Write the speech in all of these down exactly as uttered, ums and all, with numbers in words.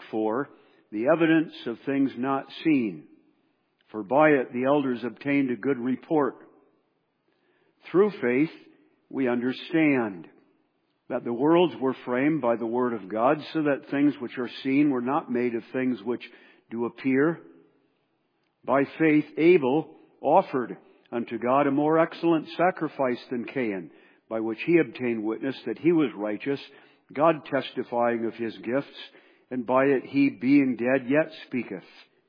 four, the evidence of things not seen, for by it the elders obtained a good report. Through faith we understand that the worlds were framed by the word of God, so that things which are seen were not made of things which do appear. By faith Abel offered unto God a more excellent sacrifice than Cain, by which he obtained witness that he was righteous, God testifying of his gifts, and by it he, being dead, yet speaketh.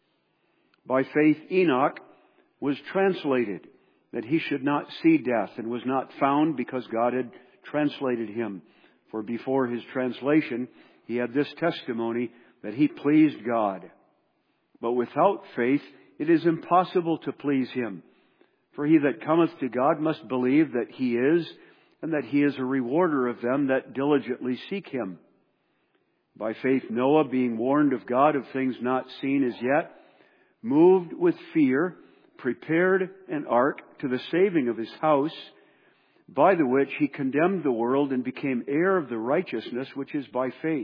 By faith Enoch was translated, that he should not see death, and was not found, because God had translated him. For before his translation he had this testimony, that he pleased God. But without faith it is impossible to please him. For he that cometh to God must believe that he is, and that he is a rewarder of them that diligently seek him. By faith Noah, being warned of God of things not seen as yet, moved with fear, prepared an ark to the saving of his house, by the which he condemned the world and became heir of the righteousness which is by faith.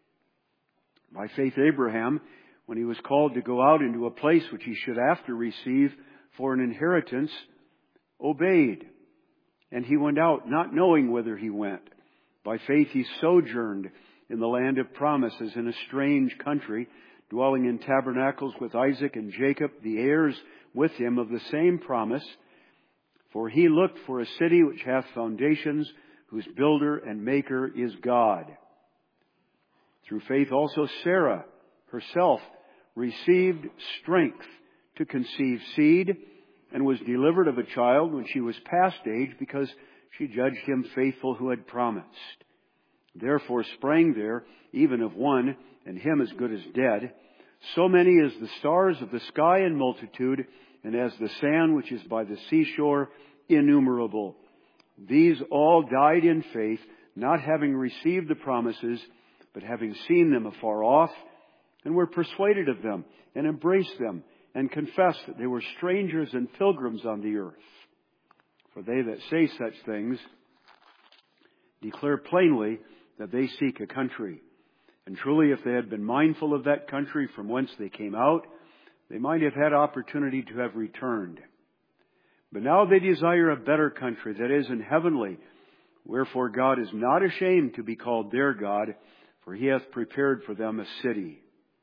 By faith Abraham, when he was called to go out into a place which he should after receive for an inheritance, obeyed. And he went out, not knowing whither he went. By faith he sojourned in the land of promises, in a strange country, dwelling in tabernacles with Isaac and Jacob, the heirs with him of the same promise. For he looked for a city which hath foundations, whose builder and maker is God. Through faith also Sarah herself received strength to conceive seed, and was delivered of a child when she was past age, because she judged him faithful who had promised. Therefore sprang there, even of one, and him as good as dead, so many as the stars of the sky in multitude, and as the sand which is by the seashore, innumerable. These all died in faith, not having received the promises, but having seen them afar off, and were persuaded of them, and embraced them, and confessed that they were strangers and pilgrims on the earth. For they that say such things declare plainly that they seek a country. And truly, if they had been mindful of that country from whence they came out, they might have had opportunity to have returned. But now they desire a better country, that is, in heavenly. Wherefore God is not ashamed to be called their God, for he hath prepared for them a city.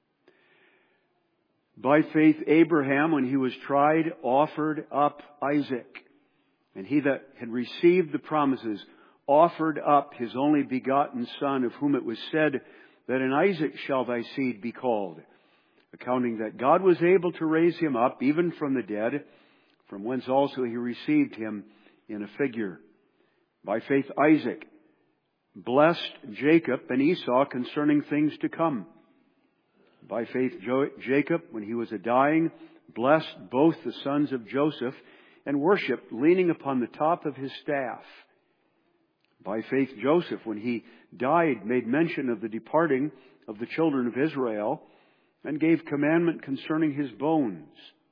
By faith Abraham, when he was tried, offered up Isaac. And he that had received the promises offered up his only begotten son, of whom it was said, that in Isaac shall thy seed be called, accounting that God was able to raise him up even from the dead, from whence also he received him in a figure. By faith Isaac blessed Jacob and Esau concerning things to come. By faith jo- Jacob, when he was a-dying, blessed both the sons of Joseph, and worshipped, leaning upon the top of his staff. By faith Joseph, when he died, made mention of the departing of the children of Israel, and gave commandment concerning his bones.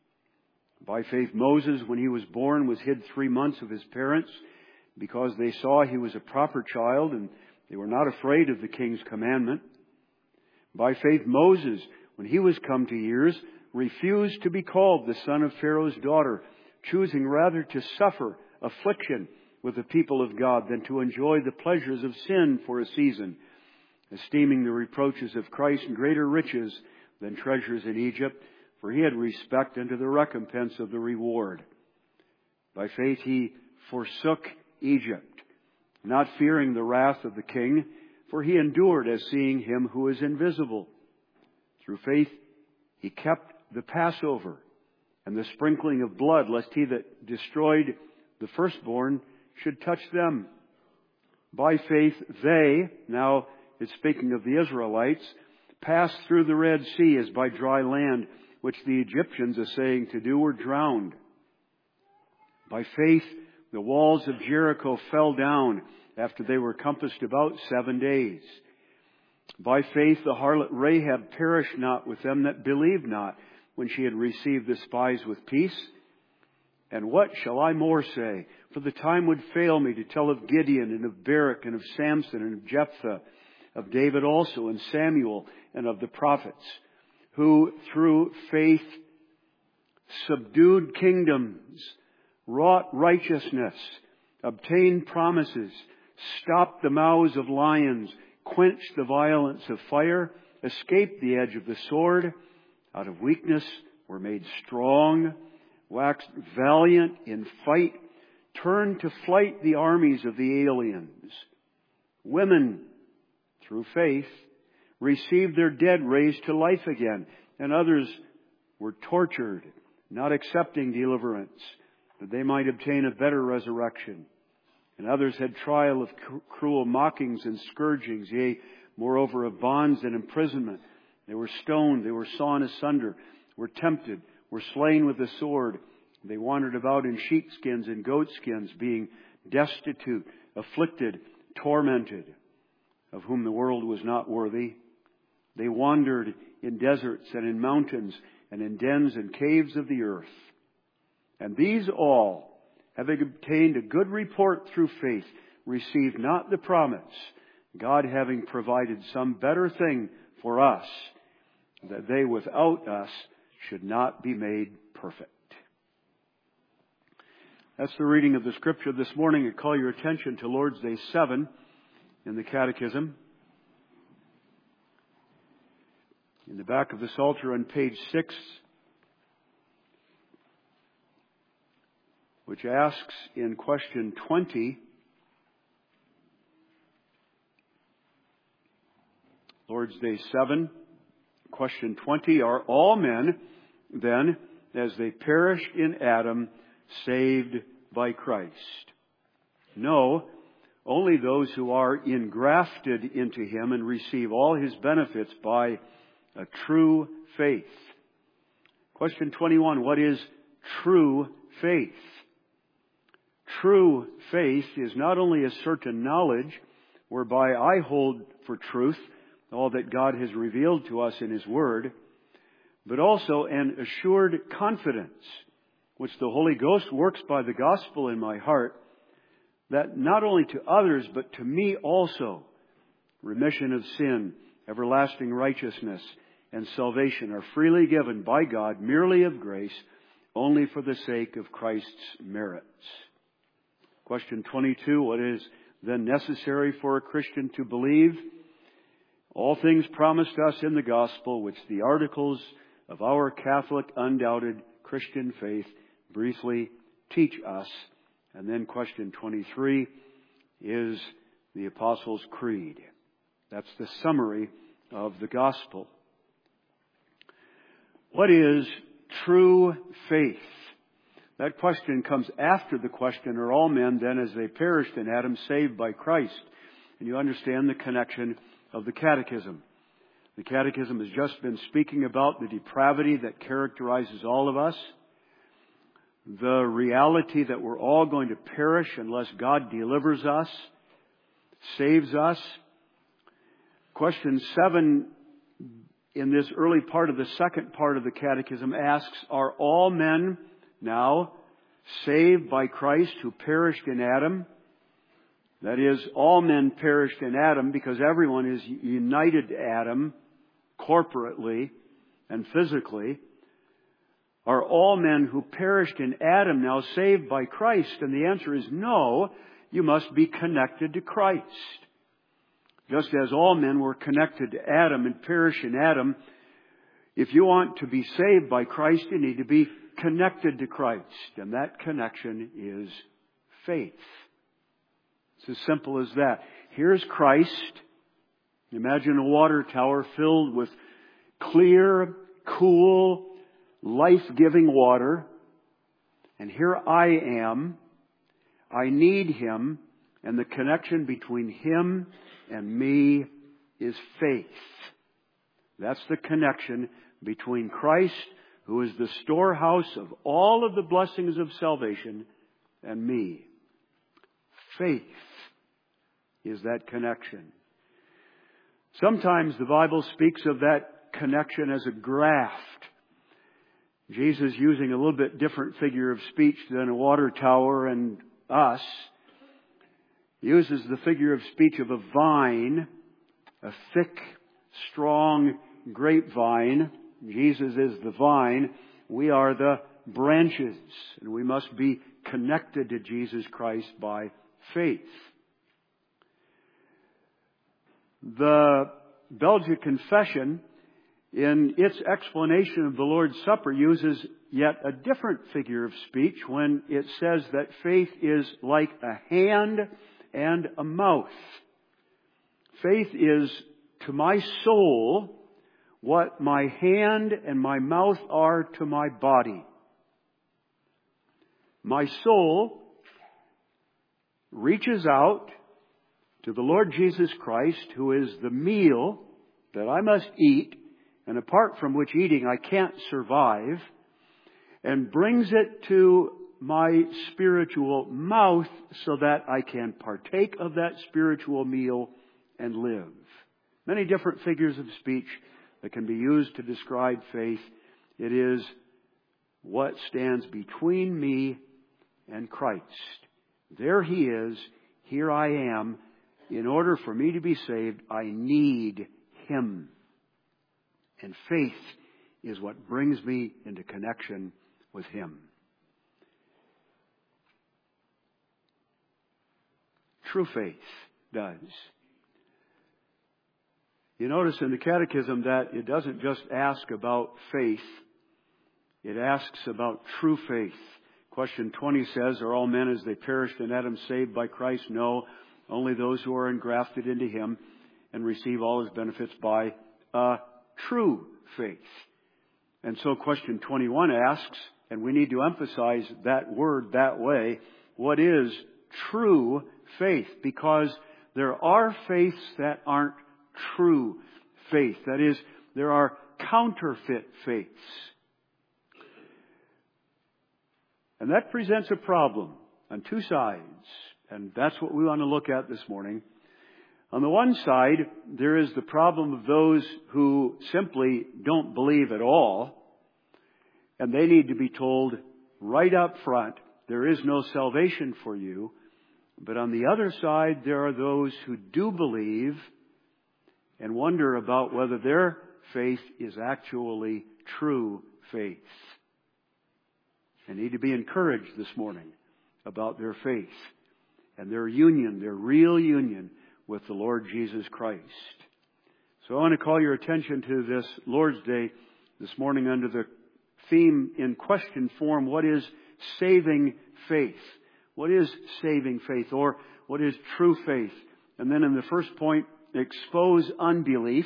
By faith Moses, when he was born, was hid three months of his parents, because they saw he was a proper child, and they were not afraid of the king's commandment. By faith Moses, when he was come to years, refused to be called the son of Pharaoh's daughter, choosing rather to suffer affliction with the people of God than to enjoy the pleasures of sin for a season, esteeming the reproaches of Christ greater riches than treasures in Egypt, for he had respect unto the recompense of the reward. By faith he forsook Egypt, not fearing the wrath of the king, for he endured as seeing him who is invisible. Through faith he kept the Passover and the sprinkling of blood, lest he that destroyed the firstborn should touch them. By faith they, now it's speaking of the Israelites, passed through the Red Sea as by dry land, which the Egyptians, essaying to do, were drowned. By faith the walls of Jericho fell down after they were compassed about seven days. By faith the harlot Rahab perished not with them that believed not, when she had received the spies with peace. And what shall I more say? For the time would fail me to tell of Gideon, and of Barak, and of Samson, and of Jephthah, of David also, and Samuel, and of the prophets, who through faith subdued kingdoms, wrought righteousness, obtained promises, stopped the mouths of lions, quenched the violence of fire, escaped the edge of the sword, out of weakness were made strong, waxed valiant in fight, turned to flight the armies of the aliens. Women, through faith, received their dead raised to life again, and others were tortured, not accepting deliverance, that they might obtain a better resurrection. And others had trial of cruel mockings and scourgings, yea, moreover of bonds and imprisonment. They were stoned, they were sawn asunder, were tempted, were slain with the sword. They wandered about in sheepskins and goatskins, being destitute, afflicted, tormented, of whom the world was not worthy. They wandered in deserts and in mountains and in dens and caves of the earth. And these all, having obtained a good report through faith, received not the promise, God having provided some better thing for us, that they without us should not be made perfect. That's the reading of the Scripture this morning. I call your attention to Lord's Day seven in the Catechism. In the back of the Psalter on page six, which asks in question twenty, Lord's Day seven, question twenty, are all men then, as they perished in Adam, saved by Christ? No, only those who are engrafted into Him and receive all His benefits by a true faith. Question twenty-one, what is true faith? True faith is not only a certain knowledge whereby I hold for truth all that God has revealed to us in His Word, but also an assured confidence, which the Holy Ghost works by the gospel in my heart, that not only to others, but to me also, remission of sin, everlasting righteousness, and salvation are freely given by God, merely of grace, only for the sake of Christ's merits. Question twenty-two, what is then necessary for a Christian to believe? All things promised us in the gospel, which the articles of our Catholic, undoubted Christian faith briefly teach us. And then question twenty-three is the Apostles' Creed. That's the summary of the gospel. What is true faith? That question comes after the question, are all men then as they perished in Adam saved by Christ? And you understand the connection of the Catechism. The Catechism has just been speaking about the depravity that characterizes all of us, the reality that we're all going to perish unless God delivers us, saves us. Question seven in this early part of the second part of the Catechism asks, are all men now saved by Christ who perished in Adam? That is, all men perished in Adam because everyone is united to Adam corporately and physically. Are all men who perished in Adam now saved by Christ? And the answer is no. You must be connected to Christ. Just as all men were connected to Adam and perish in Adam, if you want to be saved by Christ, you need to be connected to Christ. And that connection is faith. It's as simple as that. Here's Christ. Imagine a water tower filled with clear, cool, life-giving water. And here I am. I need Him. And the connection between Him and me is faith. That's the connection between Christ, who is the storehouse of all of the blessings of salvation, and me. Faith is that connection. Sometimes the Bible speaks of that connection as a graft. Jesus, using a little bit different figure of speech than a water tower and us, uses the figure of speech of a vine, a thick, strong grapevine. Jesus is the vine. We are the branches. And we must be connected to Jesus Christ by faith. The Belgic Confession, in its explanation of the Lord's Supper, uses yet a different figure of speech when it says that faith is like a hand and a mouth. Faith is to my soul what my hand and my mouth are to my body. My soul reaches out to the Lord Jesus Christ, who is the meal that I must eat, and apart from which eating I can't survive, and brings it to my spiritual mouth so that I can partake of that spiritual meal and live. Many different figures of speech that can be used to describe faith. It is what stands between me and Christ. There He is. Here I am. In order for me to be saved, I need Him. And faith is what brings me into connection with Him. True faith does. You notice in the Catechism that it doesn't just ask about faith. It asks about true faith. Question twenty says, are all men as they perished in Adam saved by Christ? No, only those who are engrafted into Him and receive all His benefits by a true faith. And so question twenty-one asks, and we need to emphasize that word that way, what is true faith? Because there are faiths that aren't true faith. That is, there are counterfeit faiths. And that presents a problem on two sides. And that's what we want to look at this morning. On the one side, there is the problem of those who simply don't believe at all. And they need to be told right up front, there is no salvation for you. But on the other side, there are those who do believe and wonder about whether their faith is actually true faith. And need to be encouraged this morning about their faith and their union, their real union with the Lord Jesus Christ. So I want to call your attention to this Lord's Day this morning under the theme in question form, what is saving faith? What is saving faith, or what is true faith? And then in the first point, expose unbelief.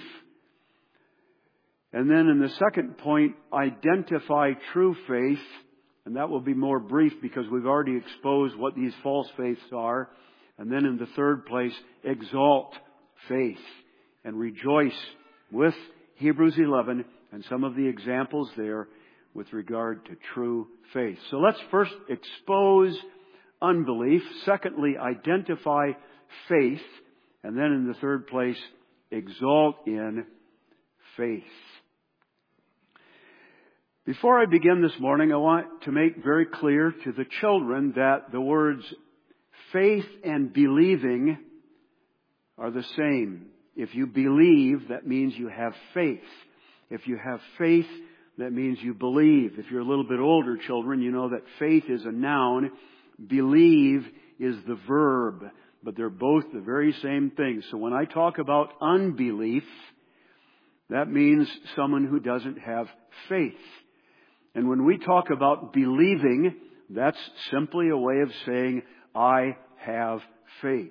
And then in the second point, identify true faith. And that will be more brief because we've already exposed what these false faiths are. And then in the third place, exalt faith and rejoice with Hebrews eleven and some of the examples there with regard to true faith. So let's first expose unbelief. Secondly, identify faith. And then in the third place, exalt in faith. Before I begin this morning, I want to make very clear to the children that the words faith and believing are the same. If you believe, that means you have faith. If you have faith, that means you believe. If you're a little bit older, children, you know that faith is a noun. Believe is the verb. But they're both the very same thing. So when I talk about unbelief, that means someone who doesn't have faith. And when we talk about believing, that's simply a way of saying, I have faith.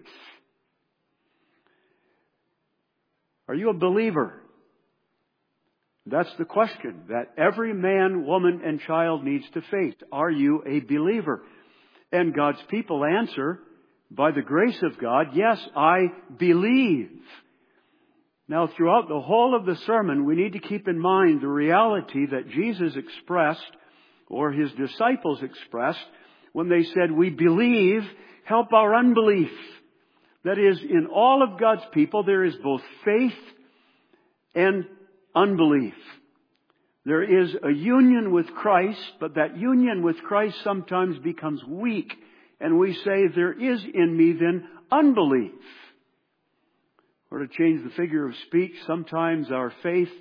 Are you a believer? That's the question that every man, woman, and child needs to face. Are you a believer? And God's people answer, by the grace of God, yes, I believe. Now, throughout the whole of the sermon, we need to keep in mind the reality that Jesus expressed, or His disciples expressed, when they said, we believe, help our unbelief. That is, in all of God's people, there is both faith and unbelief. There is a union with Christ, but that union with Christ sometimes becomes weak. And we say, there is in me then unbelief. Or to change the figure of speech, sometimes our faith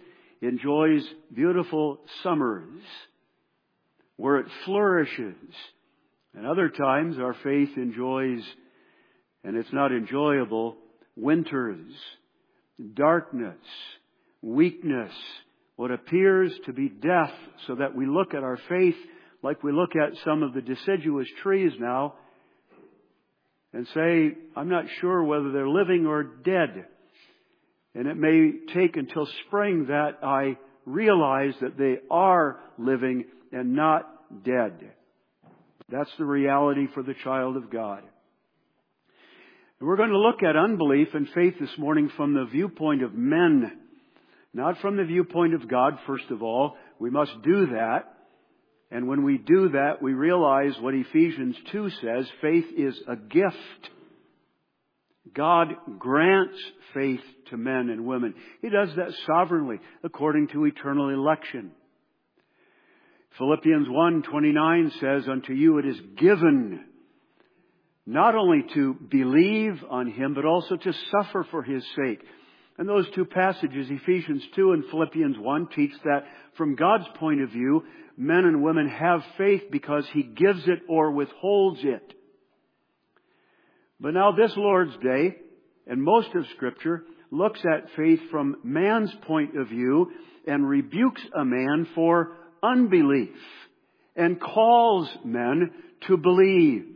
enjoys beautiful summers where it flourishes. And other times our faith enjoys, and it's not enjoyable, winters, darkness, weakness, what appears to be death, so that we look at our faith like we look at some of the deciduous trees now and say, I'm not sure whether they're living or dead. And it may take until spring that I realize that they are living and not dead. That's the reality for the child of God. And we're going to look at unbelief and faith this morning from the viewpoint of men, not from the viewpoint of God, first of all. We must do that. And when we do that, we realize what Ephesians two says, faith is a gift. God grants faith to men and women. He does that sovereignly, according to eternal election. Philippians one twenty-nine says, unto you it is given not only to believe on Him, but also to suffer for His sake. And those two passages, Ephesians two and Philippians one, teach that from God's point of view, men and women have faith because He gives it or withholds it. But now this Lord's Day, and most of Scripture, looks at faith from man's point of view and rebukes a man for unbelief and calls men to believe.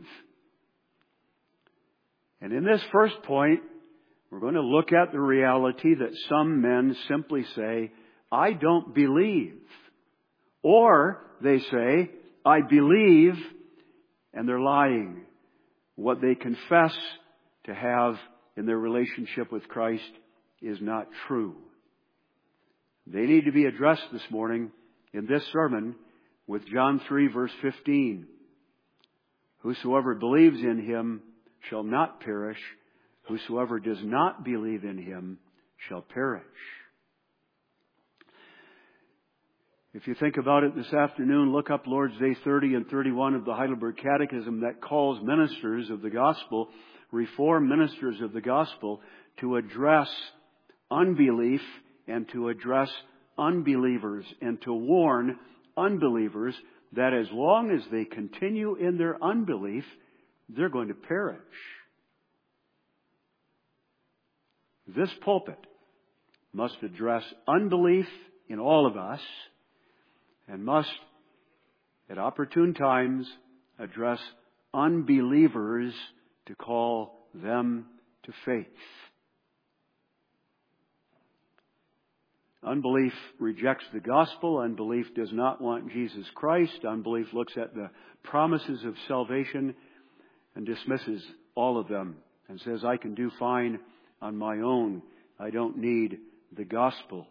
And in this first point, we're going to look at the reality that some men simply say, I don't believe. Or they say, I believe, and they're lying. What they confess to have in their relationship with Christ is not true. They need to be addressed this morning in this sermon with John three verse fifteen. Whosoever believes in Him shall not perish. Whosoever does not believe in Him shall perish. If you think about it this afternoon, look up Lord's Day thirty and thirty-one of the Heidelberg Catechism that calls ministers of the gospel, Reformed ministers of the gospel, to address unbelief and to address unbelievers and to warn unbelievers that as long as they continue in their unbelief, they're going to perish. This pulpit must address unbelief in all of us and must, at opportune times, address unbelievers to call them to faith. Unbelief rejects the gospel. Unbelief does not want Jesus Christ. Unbelief looks at the promises of salvation and dismisses all of them and says, I can do fine on my own. I don't need the gospel.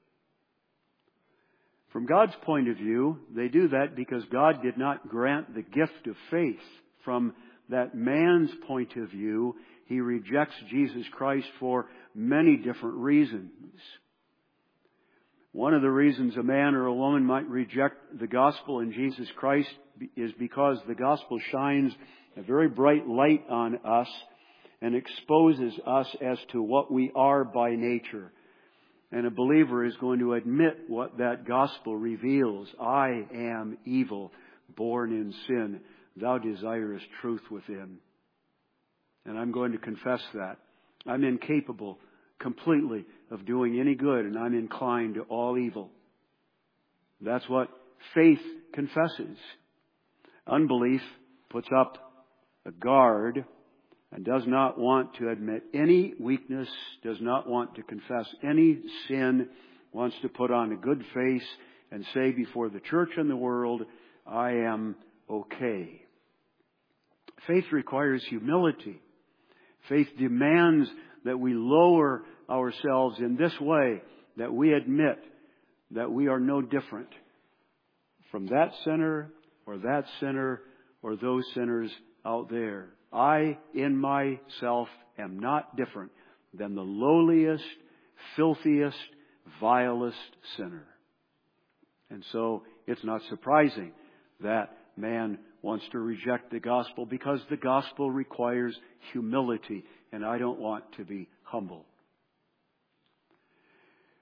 From God's point of view, they do that because God did not grant the gift of faith. From that man's point of view, he rejects Jesus Christ for many different reasons. One of the reasons a man or a woman might reject the gospel in Jesus Christ is because the gospel shines a very bright light on us and exposes us as to what we are by nature. And a believer is going to admit what that gospel reveals. I am evil, born in sin. Thou desirest truth within. And I'm going to confess that. I'm incapable completely of doing any good, and I'm inclined to all evil. That's what faith confesses. Unbelief puts up a guard and does not want to admit any weakness, does not want to confess any sin, wants to put on a good face and say before the church and the world, I am okay. Faith requires humility. Faith demands that we lower ourselves in this way, that we admit that we are no different from that sinner or that sinner or those sinners out there. I, in myself, am not different than the lowliest, filthiest, vilest sinner. And so it's not surprising that man wants to reject the gospel because the gospel requires humility, and I don't want to be humble.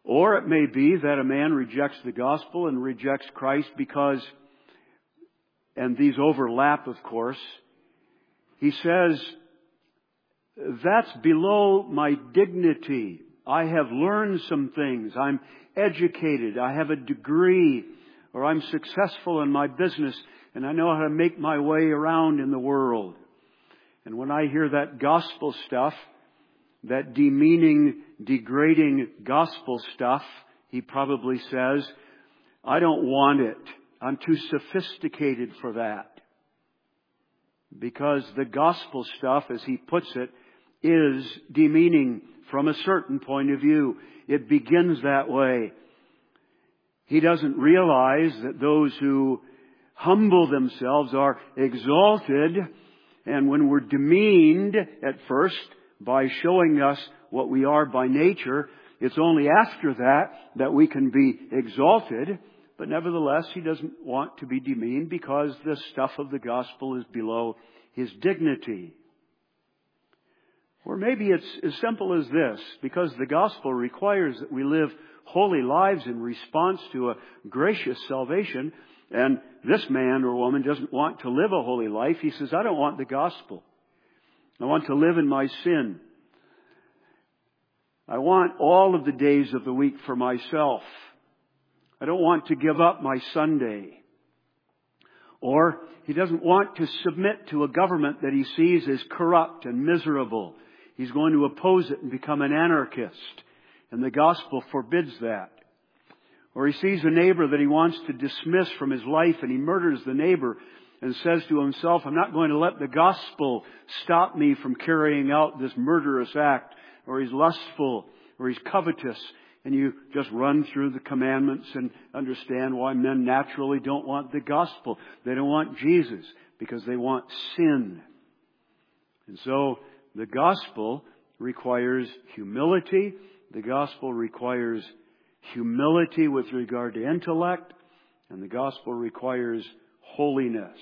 Or it may be that a man rejects the gospel and rejects Christ because, and these overlap of course, he says, that's below my dignity. I have learned some things. I'm educated. I have a degree. Or I'm successful in my business and I know how to make my way around in the world. And when I hear that gospel stuff, that demeaning, degrading gospel stuff, he probably says, I don't want it. I'm too sophisticated for that. Because the gospel stuff, as he puts it, is demeaning from a certain point of view. It begins that way. He doesn't realize that those who humble themselves are exalted, and when we're demeaned at first by showing us what we are by nature, it's only after that that we can be exalted. But nevertheless, he doesn't want to be demeaned because the stuff of the gospel is below his dignity. Or maybe it's as simple as this, because the gospel requires that we live holy lives in response to a gracious salvation, and this man or woman doesn't want to live a holy life. He says, I don't want the gospel. I want to live in my sin. I want all of the days of the week for myself. I don't want to give up my Sunday. Or he doesn't want to submit to a government that he sees as corrupt and miserable. He's going to oppose it and become an anarchist. And the gospel forbids that. Or he sees a neighbor that he wants to dismiss from his life and he murders the neighbor and says to himself, I'm not going to let the gospel stop me from carrying out this murderous act. Or he's lustful, or he's covetous. And you just run through the commandments and understand why men naturally don't want the gospel. They don't want Jesus because they want sin. And so the gospel requires humility. The gospel requires humility with regard to intellect. And the gospel requires holiness.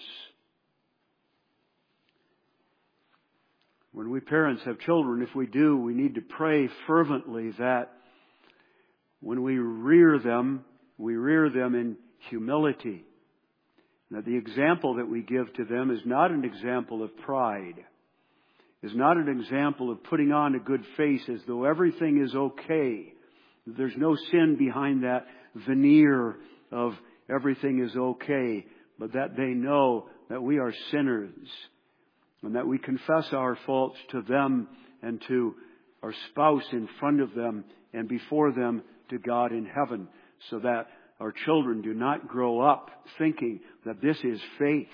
When we parents have children, if we do, we need to pray fervently that when we rear them, we rear them in humility. That the example that we give to them is not an example of pride. Is not an example of putting on a good face as though everything is okay. There's no sin behind that veneer of everything is okay. But that they know that we are sinners. And that we confess our faults to them and to our spouse in front of them and before them to God in heaven. So that our children do not grow up thinking that this is faith.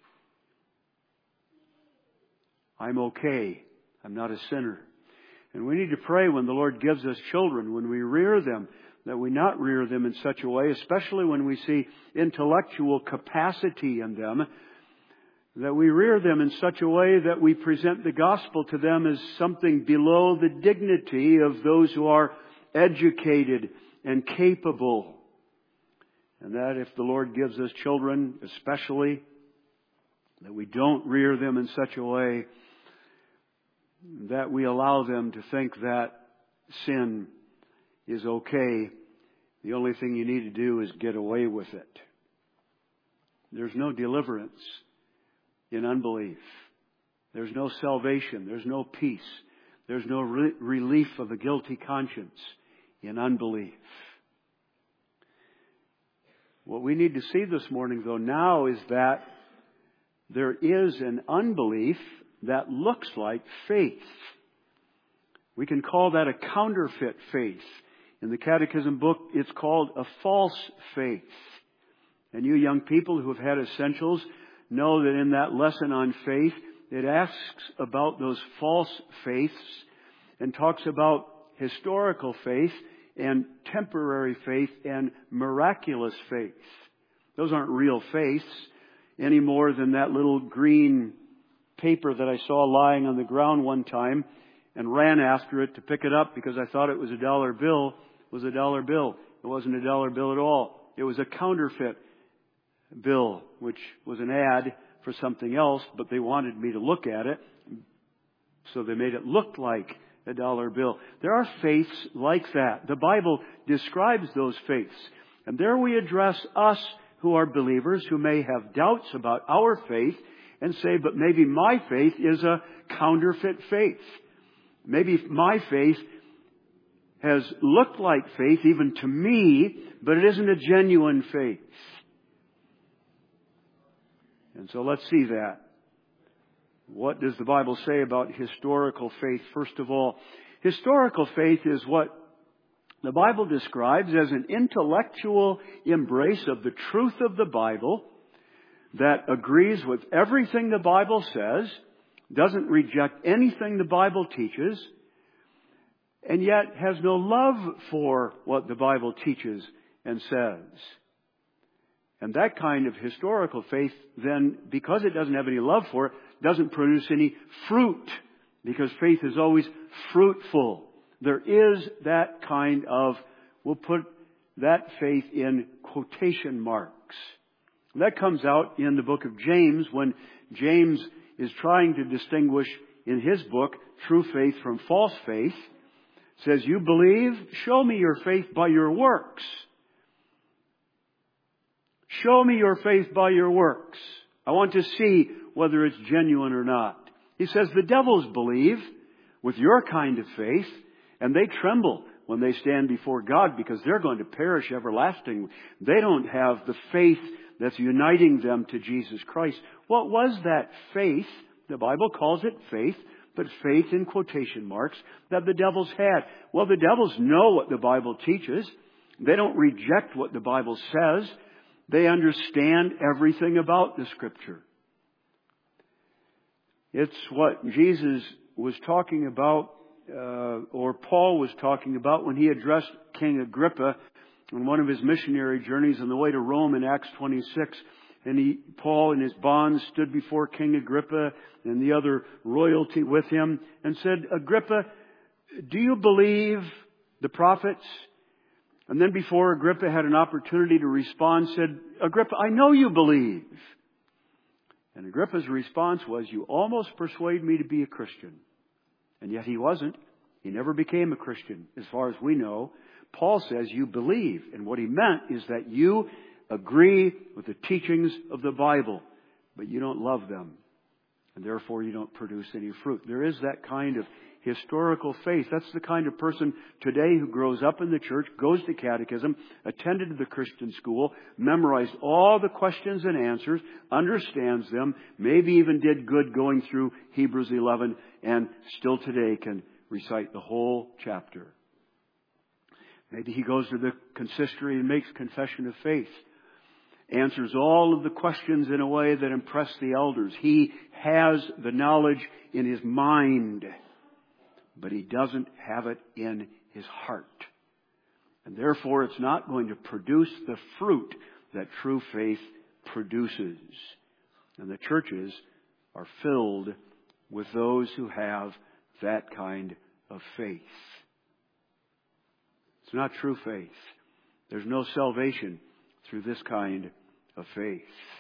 I'm okay. I'm not a sinner. And we need to pray when the Lord gives us children, when we rear them, that we not rear them in such a way, especially when we see intellectual capacity in them, that we rear them in such a way that we present the gospel to them as something below the dignity of those who are educated and capable. And that if the Lord gives us children, especially, that we don't rear them in such a way that we allow them to think that sin is okay. The only thing you need to do is get away with it. There's no deliverance in unbelief. There's no salvation. There's no peace. There's no re- relief of a guilty conscience in unbelief. What we need to see this morning, though, now is that there is an unbelief that looks like faith. We can call that a counterfeit faith. In the Catechism book, it's called a false faith. And you young people who have had essentials know that in that lesson on faith, it asks about those false faiths and talks about historical faith and temporary faith and miraculous faith. Those aren't real faiths any more than that little green paper that I saw lying on the ground one time and ran after it to pick it up because I thought it was a dollar bill. It was a dollar bill. It wasn't a dollar bill at all. It was a counterfeit bill, which was an ad for something else, but they wanted me to look at it, so they made it look like a dollar bill. There are faiths like that. The Bible describes those faiths. And there we address us who are believers who may have doubts about our faith and say, but maybe my faith is a counterfeit faith. Maybe my faith has looked like faith even to me, but it isn't a genuine faith. And so let's see that. What does the Bible say about historical faith? First of all, historical faith is what the Bible describes as an intellectual embrace of the truth of the Bible that agrees with everything the Bible says, doesn't reject anything the Bible teaches, and yet has no love for what the Bible teaches and says. And that kind of historical faith then, because it doesn't have any love for it, doesn't produce any fruit, because faith is always fruitful. There is that kind of, we'll put that faith in quotation marks. That comes out in the book of James when James is trying to distinguish in his book true faith from false faith. It says, you believe? Show me your faith by your works. Show me your faith by your works. I want to see whether it's genuine or not. He says the devils believe with your kind of faith, and they tremble when they stand before God because they're going to perish everlastingly. They don't have the faith that's uniting them to Jesus Christ. What was that faith? The Bible calls it faith, but faith in quotation marks that the devils had. Well, the devils know what the Bible teaches. They don't reject what the Bible says. They understand everything about the Scripture. It's what Jesus was talking about, uh, or Paul was talking about when he addressed King Agrippa on one of his missionary journeys on the way to Rome in Acts twenty-six. And he, Paul in his bonds stood before King Agrippa and the other royalty with him and said, Agrippa, do you believe the prophets? And then before Agrippa had an opportunity to respond, said, Agrippa, I know you believe. And Agrippa's response was, you almost persuade me to be a Christian. And yet he wasn't. He never became a Christian, as far as we know. Paul says you believe. And what he meant is that you agree with the teachings of the Bible, but you don't love them. And therefore you don't produce any fruit. There is that kind of historical faith. That's the kind of person today who grows up in the church, goes to catechism, attended the Christian school, memorized all the questions and answers, understands them, maybe even did good going through Hebrews eleven, and still today can recite the whole chapter. Maybe he goes to the consistory and makes confession of faith, answers all of the questions in a way that impress the elders. He has the knowledge in his mind, but he doesn't have it in his heart. And therefore, it's not going to produce the fruit that true faith produces. And the churches are filled with those who have that kind of faith. It's not true faith. There's no salvation through this kind of faith.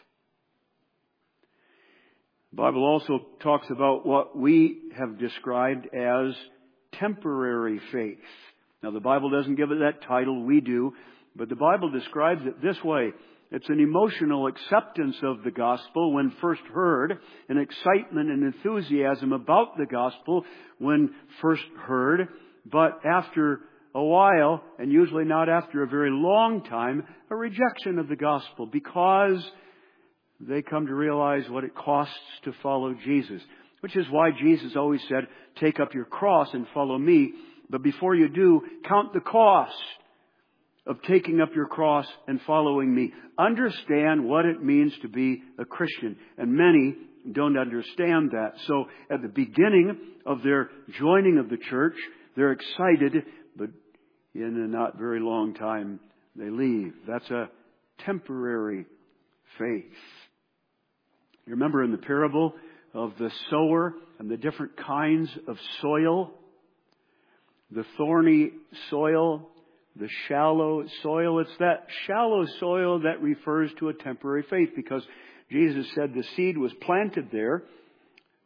The Bible also talks about what we have described as temporary faith. Now, the Bible doesn't give it that title, we do, but the Bible describes it this way. It's an emotional acceptance of the gospel when first heard, an excitement and enthusiasm about the gospel when first heard, but after a while, and usually not after a very long time, a rejection of the gospel because they come to realize what it costs to follow Jesus. Which is why Jesus always said, take up your cross and follow me. But before you do, count the cost of taking up your cross and following me. Understand what it means to be a Christian. And many don't understand that. So at the beginning of their joining of the church, they're excited, but in a not very long time, they leave. That's a temporary faith. You remember in the parable of the sower and the different kinds of soil? The thorny soil, the shallow soil. It's that shallow soil that refers to a temporary faith, because Jesus said the seed was planted there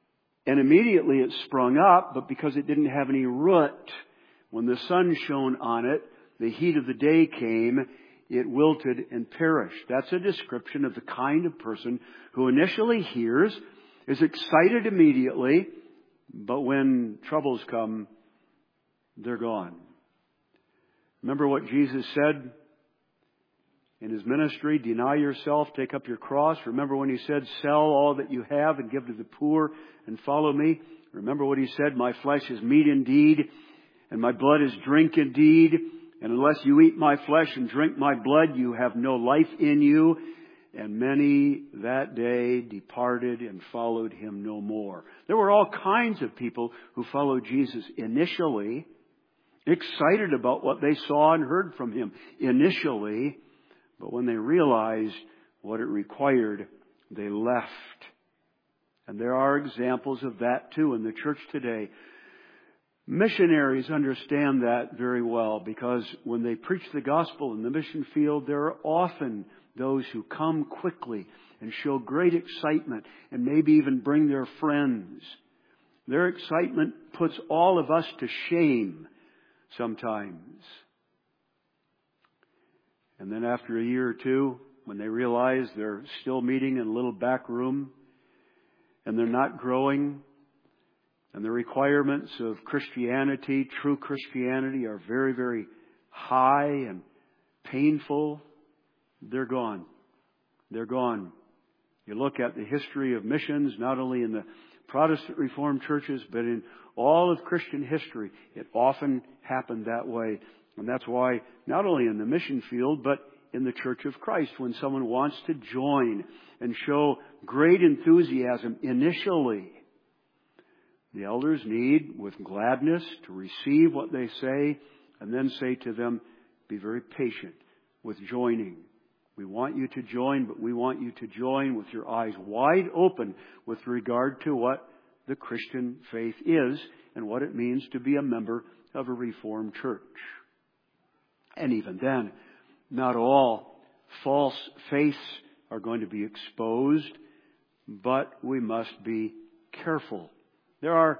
And immediately it sprung up, but because it didn't have any root, when the sun shone on it, the heat of the day came, it wilted and perished. That's a description of the kind of person who initially hears, is excited immediately, but when troubles come, they're gone. Remember what Jesus said in His ministry? Deny yourself, take up your cross. Remember when He said, sell all that you have and give to the poor and follow me? Remember what He said, my flesh is meat indeed, and my blood is drink indeed. And unless you eat my flesh and drink my blood, you have no life in you. And many that day departed and followed Him no more. There were all kinds of people who followed Jesus initially, excited about what they saw and heard from Him initially. But when they realized what it required, they left. And there are examples of that too in the church today. Missionaries understand that very well, because when they preach the gospel in the mission field, there are often those who come quickly and show great excitement and maybe even bring their friends. Their excitement puts all of us to shame sometimes. And then after a year or two, when they realize they're still meeting in a little back room and they're not growing, and the requirements of Christianity, true Christianity, are very, very high and painful, they're gone. They're gone. You look at the history of missions, not only in the Protestant Reformed churches, but in all of Christian history, it often happened that way. And that's why, not only in the mission field, but in the Church of Christ, when someone wants to join and show great enthusiasm initially, the elders need, with gladness, to receive what they say and then say to them, be very patient with joining. We want you to join, but we want you to join with your eyes wide open with regard to what the Christian faith is and what it means to be a member of a Reformed church. And even then, not all false faiths are going to be exposed, but we must be careful. There are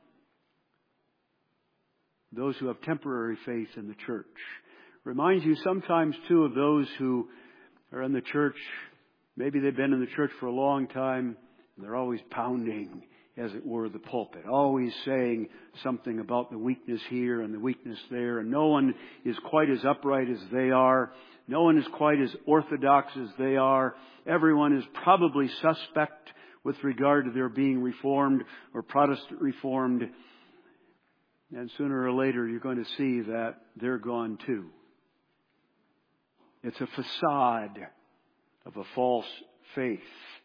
those who have temporary faith in the church. Reminds you sometimes, too, of those who are in the church. Maybe they've been in the church for a long time, and they're always pounding, as it were, the pulpit. Always saying something about the weakness here and the weakness there. And no one is quite as upright as they are. No one is quite as orthodox as they are. Everyone is probably suspect with regard to their being Reformed or Protestant Reformed. And sooner or later, you're going to see that they're gone too. It's a facade of a false faith.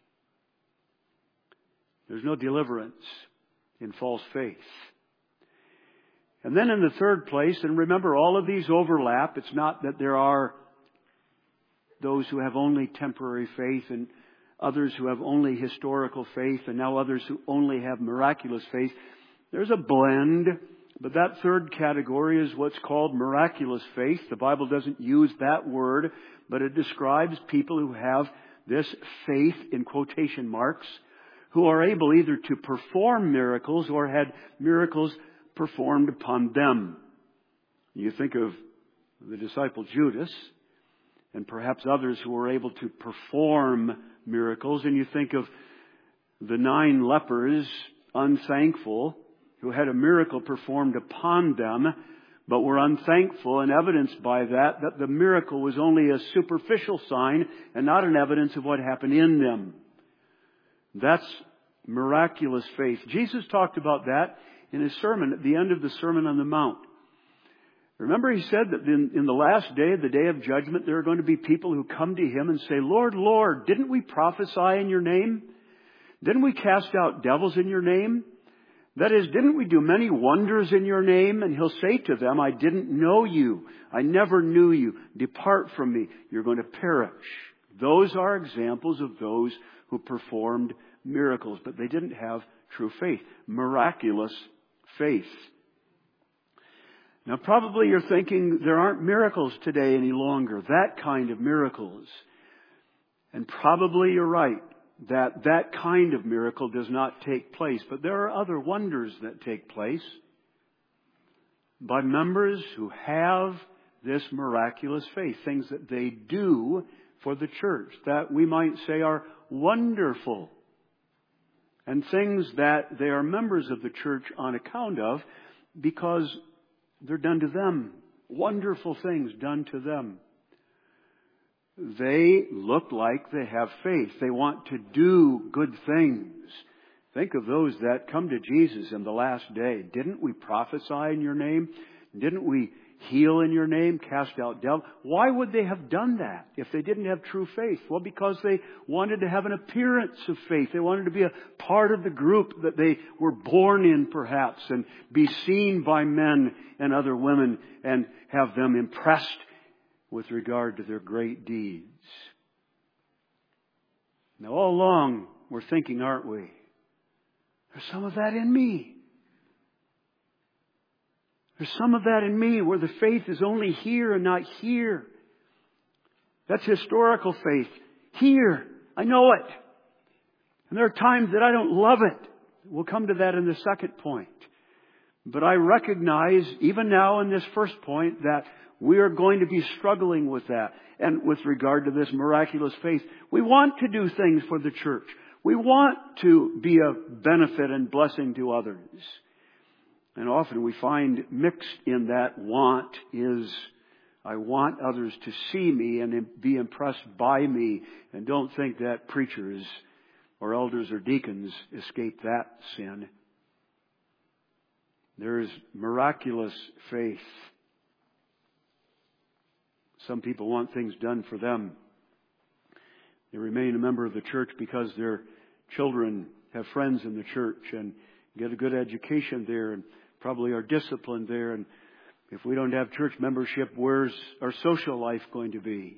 There's no deliverance in false faith. And then in the third place, and remember, all of these overlap. It's not that there are those who have only temporary faith and others who have only historical faith and now others who only have miraculous faith. There's a blend. But that third category is what's called miraculous faith. The Bible doesn't use that word, but it describes people who have this faith, in quotation marks, who are able either to perform miracles or had miracles performed upon them. You think of the disciple Judas and perhaps others who were able to perform miracles, and you think of the nine lepers, unthankful, who had a miracle performed upon them, but were unthankful, and evidenced by that, that the miracle was only a superficial sign and not an evidence of what happened in them. That's miraculous faith. Jesus talked about that in His sermon at the end of the Sermon on the Mount. Remember, He said that in, in the last day, the day of judgment, there are going to be people who come to Him and say, Lord, Lord, didn't we prophesy in your name? Didn't we cast out devils in your name? That is, didn't we do many wonders in your name? And He'll say to them, I didn't know you. I never knew you. Depart from me. You're going to perish. Those are examples of those who performed miracles, but they didn't have true faith, miraculous faith. Now, probably you're thinking there aren't miracles today any longer, that kind of miracles. And probably you're right. that that kind of miracle does not take place. But there are other wonders that take place by members who have this miraculous faith, things that they do for the church that we might say are wonderful, and things that they are members of the church on account of because they're done to them. Wonderful things done to them. They look like they have faith. They want to do good things. Think of those that come to Jesus in the last day. Didn't we prophesy in your name? Didn't we heal in your name, cast out devils? Why would they have done that if they didn't have true faith? Well, because they wanted to have an appearance of faith. They wanted to be a part of the group that they were born in, perhaps, and be seen by men and other women and have them impressed with regard to their great deeds. Now, all along, we're thinking, aren't we? There's some of that in me. There's some of that in me where the faith is only here and not here. That's historical faith. Here. I know it. And there are times that I don't love it. We'll come to that in the second point. But I recognize, even now in this first point, that we are going to be struggling with that. And with regard to this miraculous faith, we want to do things for the church. We want to be a benefit and blessing to others. And often we find mixed in that want is, I want others to see me and be impressed by me. And don't think that preachers or elders or deacons escape that sin. There is miraculous faith. Some people want things done for them. They remain a member of the church because their children have friends in the church and get a good education there and probably are disciplined there. And if we don't have church membership, where's our social life going to be?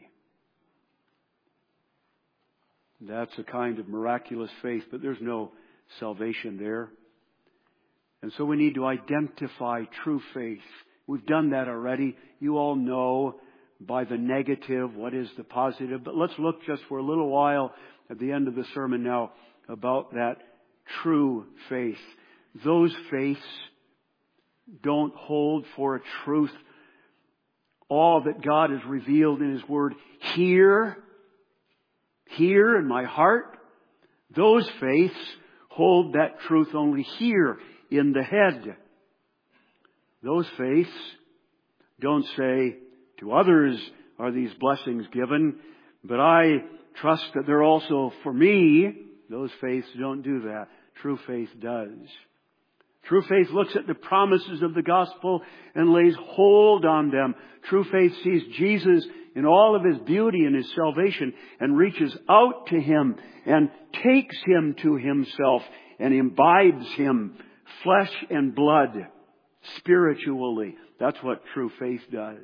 That's a kind of miraculous faith, but there's no salvation there. And so we need to identify true faith. We've done that already. You all know by the negative what is the positive. But let's look just for a little while at the end of the sermon now about that true faith. Those faiths don't hold for a truth all that God has revealed in His Word here, here in my heart. Those faiths hold that truth only here in the head. Those faiths don't say, to others are these blessings given, but I trust that they're also for me. Those faiths don't do that. True faith does. True faith looks at the promises of the gospel and lays hold on them. True faith sees Jesus in all of His beauty and His salvation and reaches out to Him and takes Him to Himself and imbibes Him, flesh and blood, spiritually. That's what true faith does.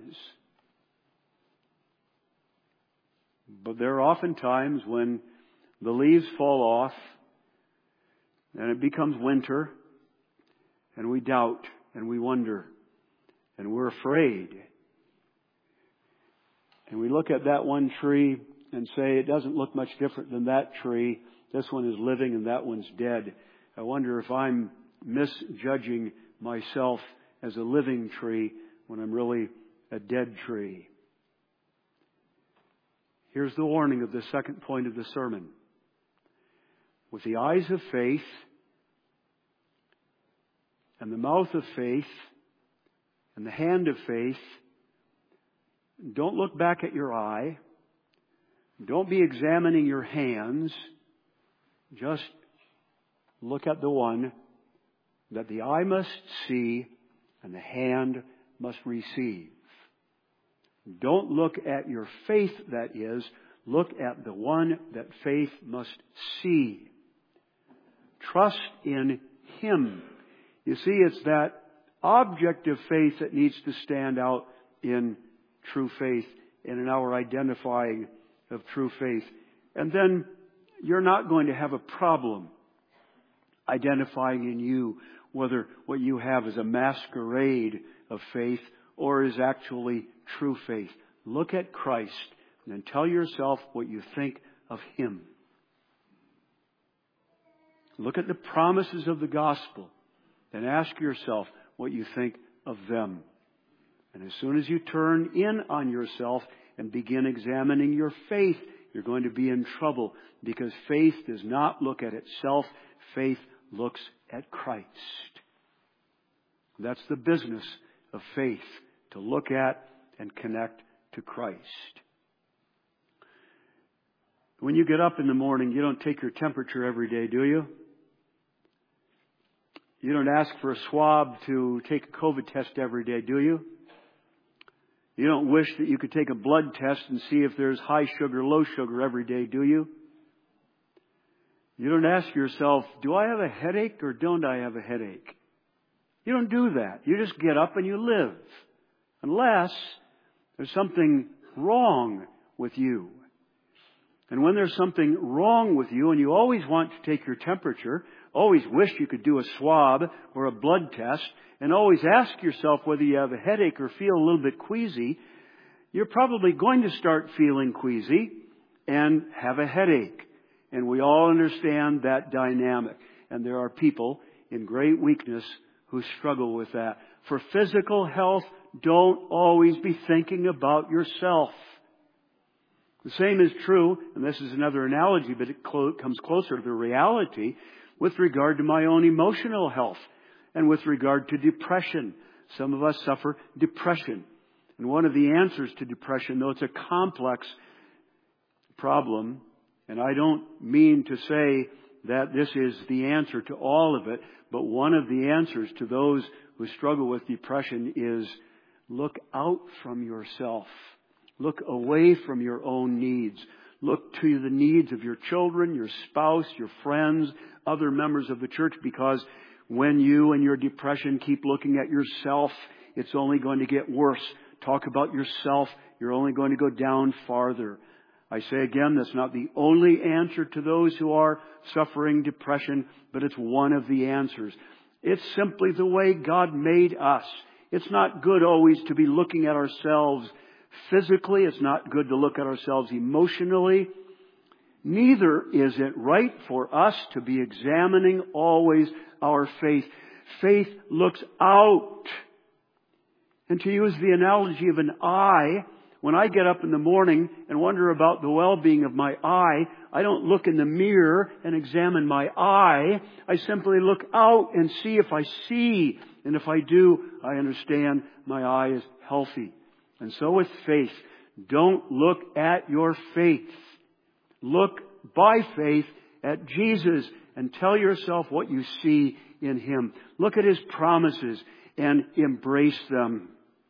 But there are often times when the leaves fall off and it becomes winter, and we doubt, and we wonder, and we're afraid. And we look at that one tree and say, it doesn't look much different than that tree. This one is living and that one's dead. I wonder if I'm misjudging myself as a living tree when I'm really a dead tree. Here's the warning of the second point of the sermon. With the eyes of faith and the mouth of faith and the hand of faith, don't look back at your eye. Don't be examining your hands. Just look at the one that the eye must see and the hand must receive. Don't look at your faith, that is. Look at the one that faith must see. Trust in Him. You see, it's that object of faith that needs to stand out in true faith and in our identifying of true faith. And then you're not going to have a problem identifying in you whether what you have is a masquerade of faith or is actually true faith. Look at Christ and then tell yourself what you think of Him. Look at the promises of the gospel and ask yourself what you think of them. And as soon as you turn in on yourself and begin examining your faith, you're going to be in trouble, because faith does not look at itself. Faith looks at Christ. That's the business of faith, to look at and connect to Christ. When you get up in the morning, you don't take your temperature every day, do you? You don't ask for a swab to take a COVID test every day, do you? You don't wish that you could take a blood test and see if there's high sugar, low sugar every day, do you? You don't ask yourself, do I have a headache or don't I have a headache? You don't do that. You just get up and you live. Unless there's something wrong with you. And when there's something wrong with you and you always want to take your temperature, always wish you could do a swab or a blood test, and always ask yourself whether you have a headache or feel a little bit queasy, you're probably going to start feeling queasy and have a headache. And we all understand that dynamic. And there are people in great weakness who struggle with that. For physical health, don't always be thinking about yourself. The same is true, and this is another analogy, but it clo- comes closer to the reality, with regard to my own emotional health and with regard to depression. Some of us suffer depression. And one of the answers to depression, though it's a complex problem, and I don't mean to say that this is the answer to all of it, but one of the answers to those who struggle with depression is look out from yourself. Look away from your own needs. Look to the needs of your children, your spouse, your friends, other members of the church, because when you and your depression keep looking at yourself, it's only going to get worse. Talk about yourself, you're only going to go down farther. I say again, that's not the only answer to those who are suffering depression, but it's one of the answers. It's simply the way God made us. It's not good always to be looking at ourselves physically. It's not good to look at ourselves emotionally. Neither is it right for us to be examining always our faith. Faith looks out. And to use the analogy of an eye, when I get up in the morning and wonder about the well-being of my eye, I don't look in the mirror and examine my eye. I simply look out and see if I see. And if I do, I understand my eye is healthy. And so with faith, don't look at your faith. Look by faith at Jesus and tell yourself what you see in Him. Look at His promises and embrace them.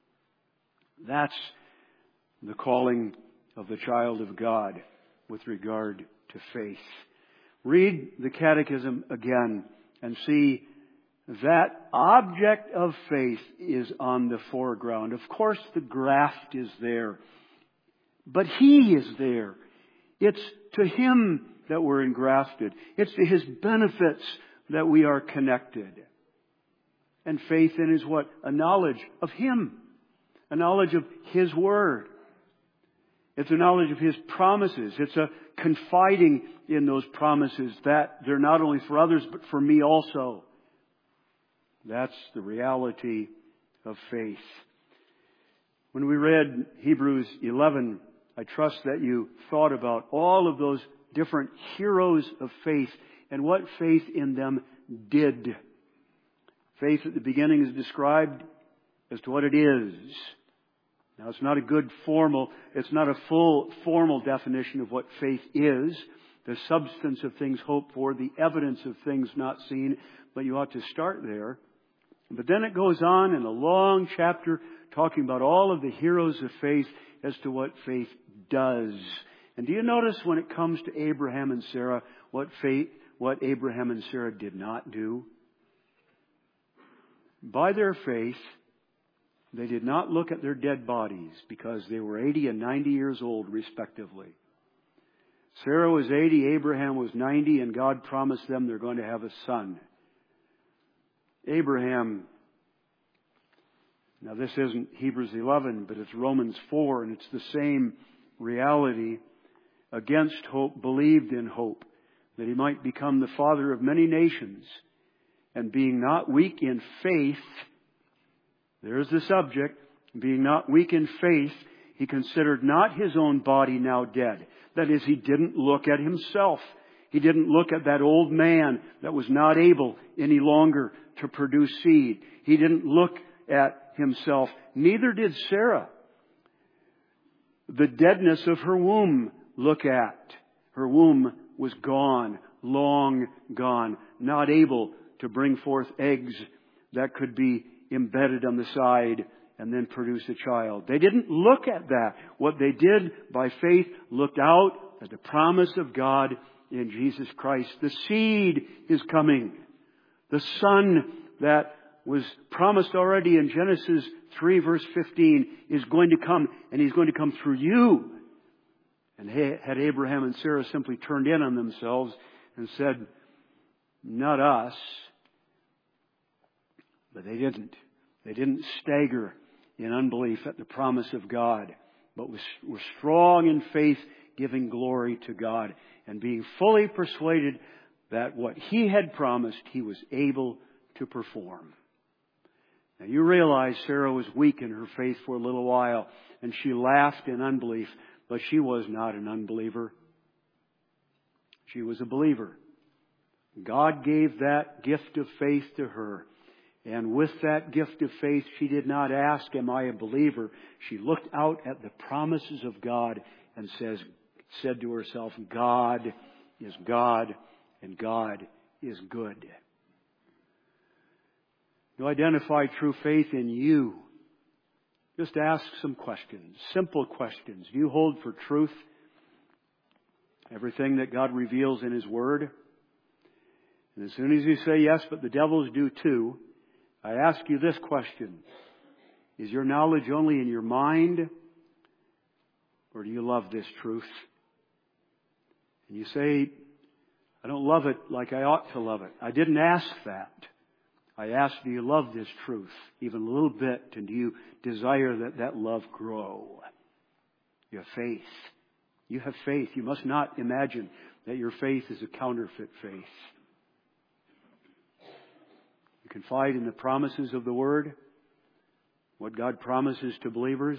That's the calling of the child of God with regard to faith. Read the Catechism again and see that object of faith is on the foreground. Of course, the graft is there, but He is there. It's to Him that we're engrafted. It's to His benefits that we are connected. And faith then is what? A knowledge of Him. A knowledge of His Word. It's a knowledge of His promises. It's a confiding in those promises that they're not only for others, but for me also. That's the reality of faith. When we read Hebrews eleven, I trust that you thought about all of those different heroes of faith and what faith in them did. Faith at the beginning is described as to what it is. Now, it's not a good formal, it's not a full formal definition of what faith is. The substance of things hoped for, the evidence of things not seen, but you ought to start there. But then it goes on in a long chapter talking about all of the heroes of faith as to what faith does. And do you notice when it comes to Abraham and Sarah, what faith, what Abraham and Sarah did not do? By their faith, they did not look at their dead bodies because they were eighty and ninety years old, respectively. Sarah was eighty, Abraham was ninety, and God promised them they're going to have a son. Abraham, now this isn't Hebrews eleven, but it's Romans four, and it's the same reality. Against hope, believed in hope, that he might become the father of many nations. And being not weak in faith, there's the subject, being not weak in faith, he considered not his own body now dead. That is, he didn't look at himself. He didn't look at that old man that was not able any longer to produce seed. He didn't look at himself. Neither did Sarah. The deadness of her womb look at. Her womb was gone, long gone, not able to bring forth eggs that could be embedded on the side and then produce a child. They didn't look at that. What they did by faith looked out at the promise of God in Jesus Christ. The seed is coming. The son that was promised already in Genesis three verse fifteen is going to come, and he's going to come through you. And had Abraham and Sarah simply turned in on themselves and said, not us, but they didn't. They didn't stagger in unbelief at the promise of God, but were strong in faith, giving glory to God and being fully persuaded that what He had promised, He was able to perform. Now you realize Sarah was weak in her faith for a little while, and she laughed in unbelief, but she was not an unbeliever. She was a believer. God gave that gift of faith to her. And with that gift of faith, she did not ask, am I a believer? She looked out at the promises of God and says, said to herself, God is God and God is good. You identify true faith in you. Just ask some questions, simple questions. Do you hold for truth everything that God reveals in His Word? And as soon as you say yes, but the devils do too, I ask you this question. Is your knowledge only in your mind? Or do you love this truth? And you say, I don't love it like I ought to love it. I didn't ask that. I asked, do you love this truth even a little bit? And do you desire that that love grow? You have faith. You have faith. You must not imagine that your faith is a counterfeit faith. You confide in the promises of the Word, what God promises to believers.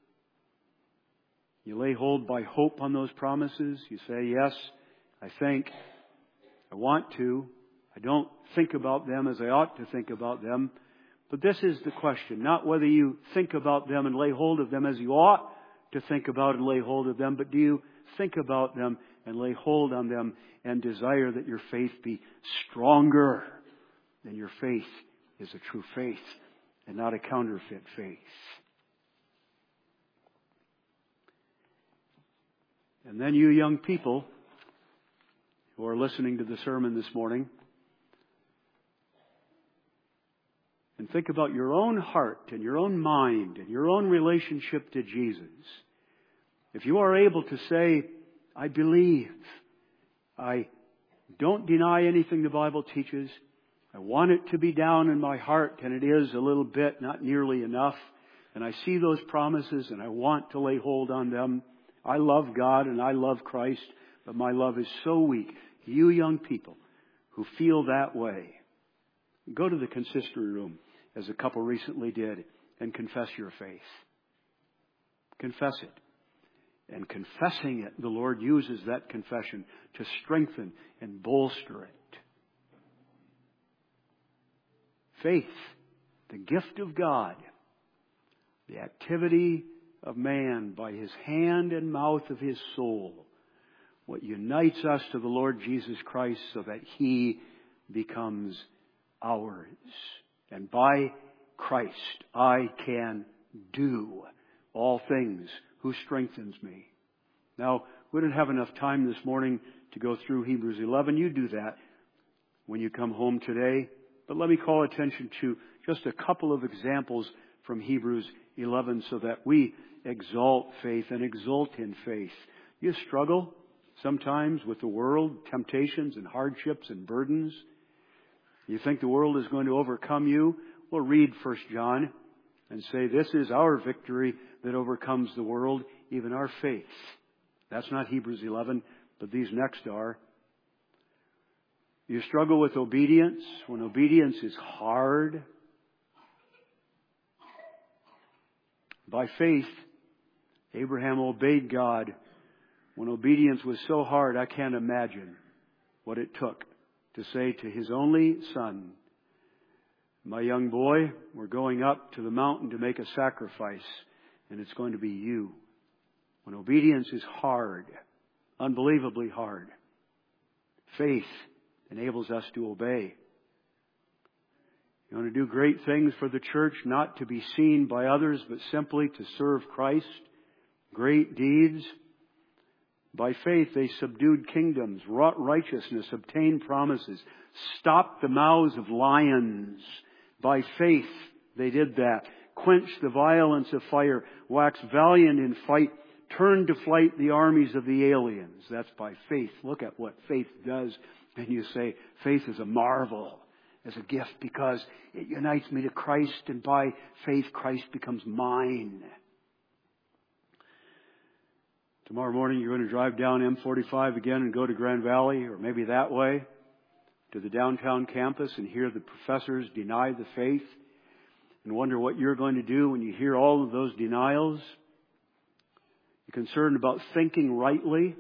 You lay hold by hope on those promises. You say, yes, I think, I want to. I don't think about them as I ought to think about them. But this is the question. Not whether you think about them and lay hold of them as you ought to think about and lay hold of them, but do you think about them and lay hold on them and desire that your faith be stronger than your faith is a true faith and not a counterfeit faith. And then you young people who are listening to the sermon this morning, and think about your own heart and your own mind and your own relationship to Jesus. If you are able to say, I believe, I don't deny anything the Bible teaches, I want it to be down in my heart, and it is a little bit, not nearly enough, and I see those promises and I want to lay hold on them. I love God and I love Christ, but my love is so weak. You young people who feel that way, go to the consistory room, as a couple recently did, and confess your faith. Confess it. And confessing it, the Lord uses that confession to strengthen and bolster it. Faith, the gift of God, the activity of man by His hand and mouth of His soul, what unites us to the Lord Jesus Christ so that He becomes ours. And by Christ, I can do all things who strengthens me. Now, we didn't have enough time this morning to go through Hebrews eleven. You do that when you come home today. But let me call attention to just a couple of examples from Hebrews eleven so that we exalt faith and exult in faith. You struggle sometimes with the world, temptations and hardships and burdens. You think the world is going to overcome you? Well, read First John and say, this is our victory that overcomes the world, even our faith. That's not Hebrews eleven, but these next are. You struggle with obedience when obedience is hard. By faith, Abraham obeyed God when obedience was so hard I can't imagine what it took to say to his only son, my young boy, we're going up to the mountain to make a sacrifice, and it's going to be you. When obedience is hard, unbelievably hard, faith enables us to obey. You want to do great things for the church, not to be seen by others, but simply to serve Christ. Great deeds. By faith they subdued kingdoms, wrought righteousness, obtained promises, stopped the mouths of lions. By faith they did that. Quenched the violence of fire, waxed valiant in fight, turned to flight the armies of the aliens. That's by faith. Look at what faith does. And you say, faith is a marvel, as a gift, because it unites me to Christ, and by faith Christ becomes mine. Tomorrow morning you're going to drive down M forty-five again and go to Grand Valley, or maybe that way, to the downtown campus and hear the professors deny the faith and wonder what you're going to do when you hear all of those denials. You're concerned about thinking rightly.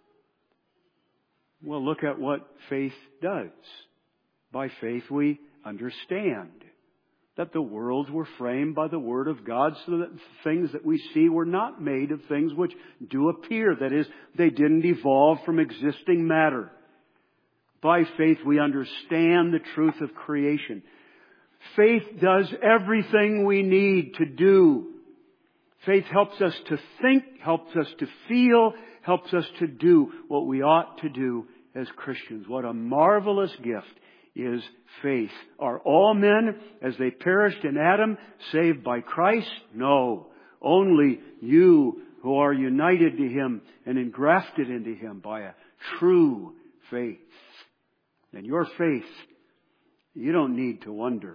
Well, look at what faith does. By faith we understand that the worlds were framed by the Word of God, so that the things that we see were not made of things which do appear. That is, they didn't evolve from existing matter. By faith we understand the truth of creation. Faith does everything we need to do. Faith helps us to think, helps us to feel, helps us to do what we ought to do as Christians. What a marvelous gift is faith. Are all men, as they perished in Adam, saved by Christ? No. Only you who are united to Him and engrafted into Him by a true faith. And your faith, you don't need to wonder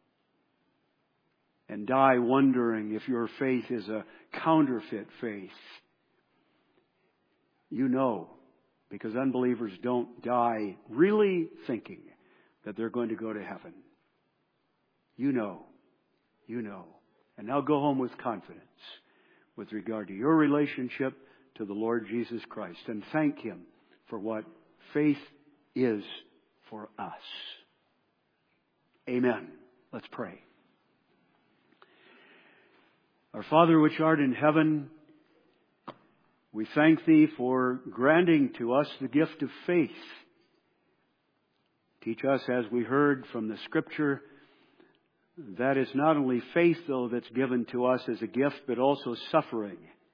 and die wondering if your faith is a counterfeit faith. You know, because unbelievers don't die really thinking that they're going to go to heaven. You know. You know. And now go home with confidence with regard to your relationship to the Lord Jesus Christ, and thank Him for what faith is for us. Amen. Let's pray. Our Father which art in heaven, we thank Thee for granting to us the gift of faith. Teach us, as we heard from the Scripture, that it's not only faith, though, that's given to us as a gift, but also suffering.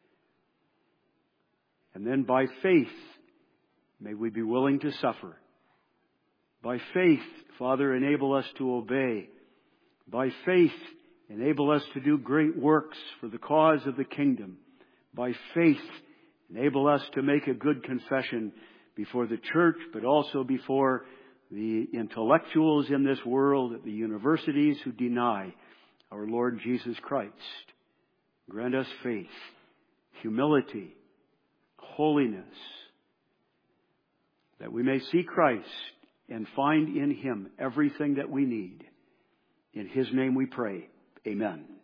And then by faith, may we be willing to suffer. By faith, Father, enable us to obey. By faith, enable us to do great works for the cause of the kingdom. By faith, enable us to make a good confession before the church, but also before the intellectuals in this world at the universities who deny our Lord Jesus Christ. Grant us faith, humility, holiness, that we may see Christ and find in Him everything that we need. In His name we pray. Amen.